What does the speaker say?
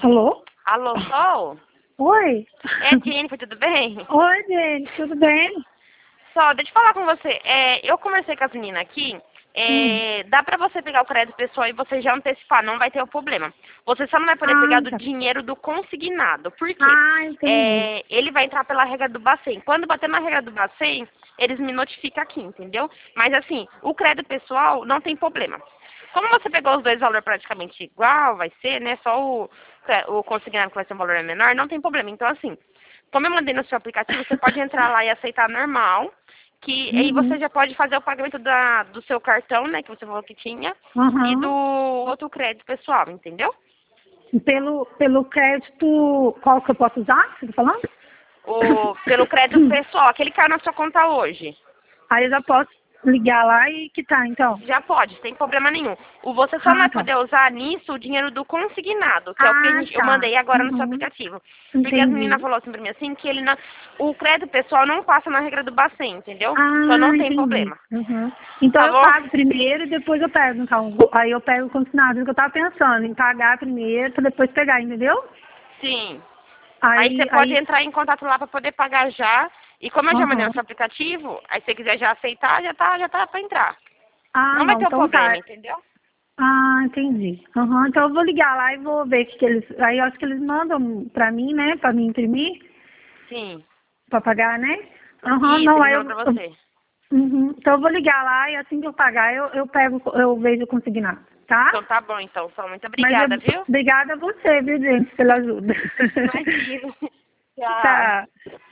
Alô? Alô, Sol? Oi? É Jennifer, tudo bem? Oi, gente, tudo bem? Sol, deixa eu falar com você. Eu conversei com as meninas aqui. Hum. Dá pra você pegar o crédito pessoal e você já antecipar, não vai ter o problema. Você só não vai poder pegar do Tá. dinheiro do consignado. Por quê? Entendi. Ele vai entrar pela regra do Bacen. Quando bater na regra do Bacen, eles me notificam aqui, entendeu? Mas assim, o crédito pessoal não tem problema. Como você pegou os dois valores praticamente igual, vai ser, né? Só o consignado que vai ser um valor menor, não tem problema. Então, assim, como eu mandei no seu aplicativo, você pode entrar lá e aceitar normal, que aí você Uhum. já pode fazer o pagamento do seu cartão, né, que você falou que tinha, e do Aham. outro crédito pessoal, entendeu? Pelo crédito, qual que eu posso usar? Você tá falando? Pelo crédito pessoal, aquele que caiu na sua conta hoje. Aí eu já posso ligar lá e quitar, então. Já pode, sem problema nenhum. Você só não vai Tá. poder usar nisso o dinheiro do consignado, que é o que eu Tá. mandei agora no seu Uhum. aplicativo. Porque as meninas Entendi. falaram assim pra mim assim, que ele não, o crédito pessoal não passa na regra do Bacen, entendeu? Então não tem Entendi. problema. Uhum. Então Tá eu bom? pago primeiro e depois eu pego, então. Aí eu pego o consignado que eu tava pensando, em pagar primeiro pra depois pegar, entendeu? Sim. Aí você Aí, pode aí, entrar em contato lá para poder pagar já. E como eu já mandei no aham. seu aplicativo, aí se você quiser já aceitar, já tá para entrar. Não vai Não, ter o então problema, tá. entendeu? Entendi. Aham, então eu vou ligar lá e vou ver que eles. Aí eu acho que eles mandam pra mim, né? Pra mim imprimir, Sim. pra pagar, né? Aham, Isso, não, eles aí mandam para você. então eu vou ligar lá e assim que eu pagar, eu pego, eu vejo consignado, tá? Então tá bom, então. Só muito Mas obrigada, viu? obrigada a você, viu, gente, pela ajuda. Imagina. Tchau. Tá.